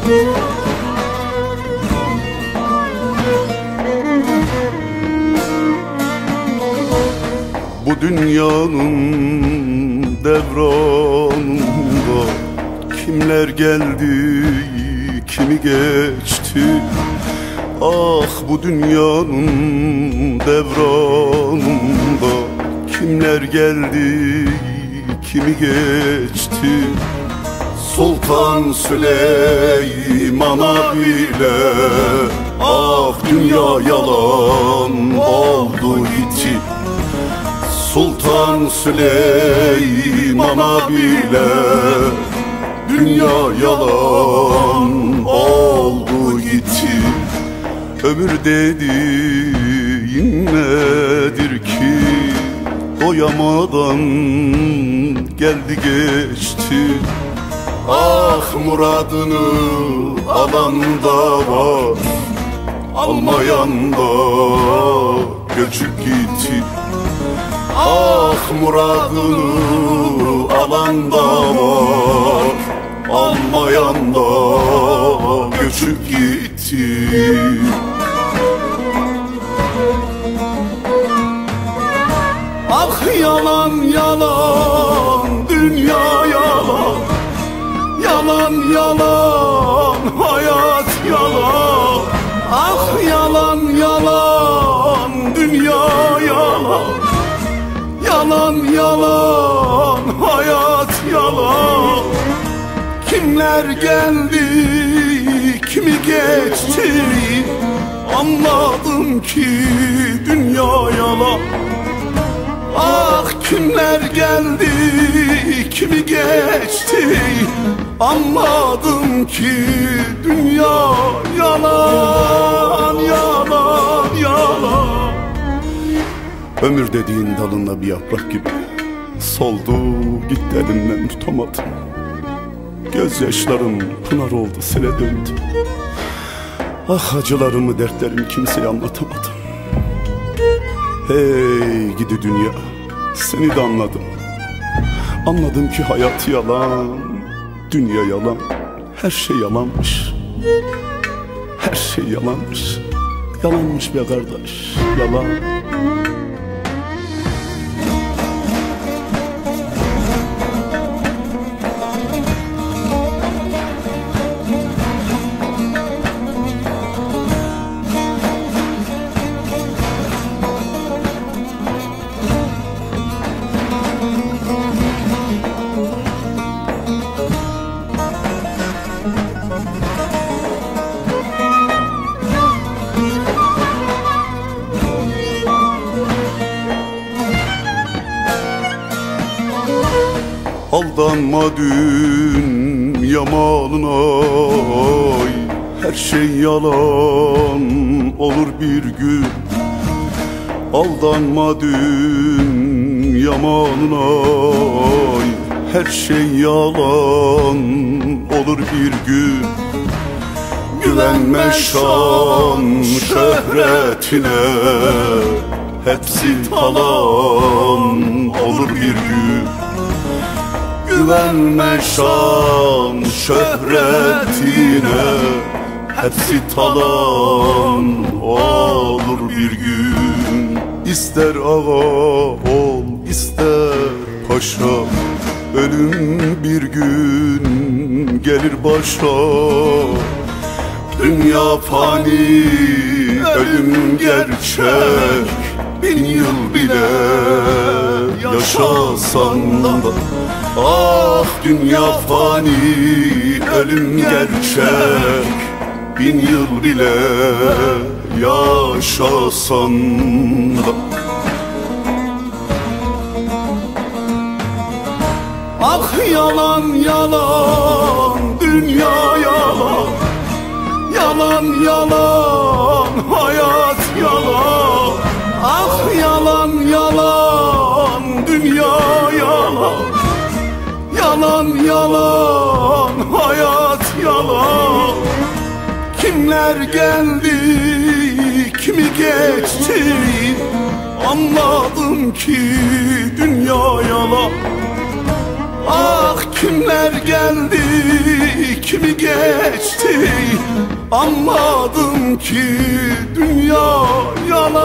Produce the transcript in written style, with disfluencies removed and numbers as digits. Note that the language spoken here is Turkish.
Bu dünyanın devranında kimler geldi, kimi geçti. Ah, bu dünyanın devranında kimler geldi, kimi geçti. Sultan Süleyman'a bile ah dünya yalan oldu gitti. Sultan Süleyman'a bile dünya yalan oldu gitti. Ömür dediğin nedir ki doyamadan geldi geçti. Ah, muradını alan da var, almayan da göçüp gitti. Ah, muradını alan da var, almayan da göçüp gitti. Ah, yalan yalan dünya yalan, yalan yalan hayat yalan. Ah, yalan yalan dünya yalan, yalan yalan hayat yalan. Kimler geldi, kimi geçti, anladım ki dünya yalan. Ah, kimler geldi, kimi geçti, anladım ki dünya yalan, yalan, yalan. Ömür dediğin dalında bir yaprak gibi soldu gitti, elimden tutamadım. Gözyaşlarım pınar oldu, sele döndü. Ah, acılarımı, dertlerimi kimseye anlatamadım. Hey gidi dünya, seni de anladım. Anladım ki hayat yalan, dünya yalan, her şey yalanmış. Her şey yalanmış, yalanmış be kardeş, yalan. Aldanma dünya malına, ay, her şey yalan olur bir gün. Aldanma dünya malına, ay, her şey yalan olur bir gün. Güvenme şan şöhretine, hepsi talan olur bir gün. Güvenme şan şöhretine, hepsi talan olur bir gün. İster ağa ol, ister paşa, ölüm bir gün gelir başa. Dünya fani, ölüm gerçek, 1000 yıl bile yaşasan da. Ah, dünya fani, ölüm gerçek, 1000 yıl bile yaşasan da. Ah, yalan yalan dünya yalan, yalan yalan hayat yalan. Ah, yalan yalan dünya yalan, yalan yalan hayat yalan. Kimler geldi, kimi geçti, anladım ki dünya yalan. Ah kimler geldi, kimi geçti, anladım ki dünya yalan.